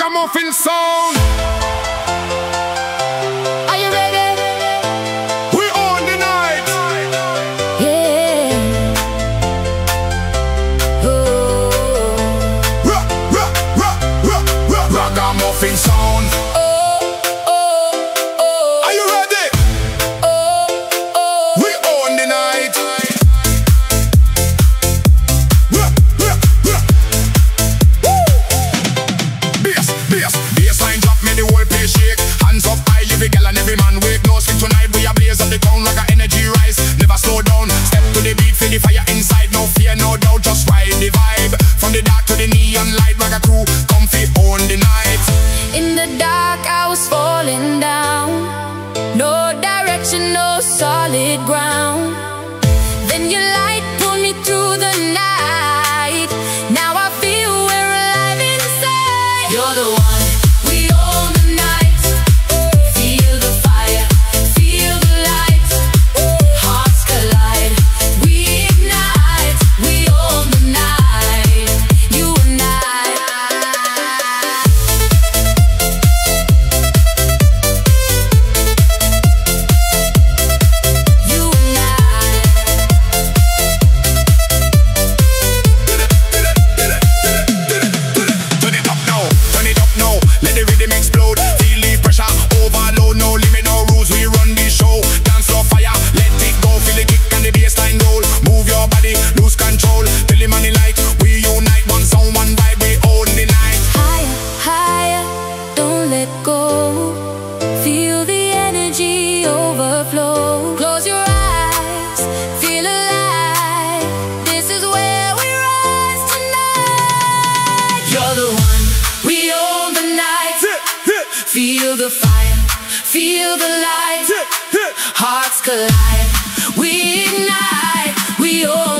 Ragamuffin sound. Are you ready? We own the night. Yeah. Oh. Ragamuffin sound. Are you ready? We own the night. Bassline drop, make the whole place shake. Hands up high, every girl and every man wake. No sleep tonight, we are blaze up the town like a energy rise. Never slow down, step to the beat, feel the fire inside. No fear, no doubt, just ride the vibe. From the dark to the neon light, Raga crew, comfy on the night. In the dark, I was falling down. No direction, no solid ground. Then your light pulled me through the night. Now I feel we're alive inside. You're the one. We own the night. Feel the fire, feel the light. Hearts collide, we ignite. We own the night. You and I. You and I. Turn it up now, let the rhythm explode. Feel the pressure, overload, no limit, no rules. We run the show, dance floor fire, let it go. Feel the kick and the bassline roll. Move your body, lose control. Tell the money like we unite. One sound, one vibe, we own the night. Higher, higher, don't let go. Feel the energy overflow. Close your eyes, feel alive. This is where we rise tonight. You're the one, we own the night. Feel the fire, feel the light. Hearts collide, we ignite. We own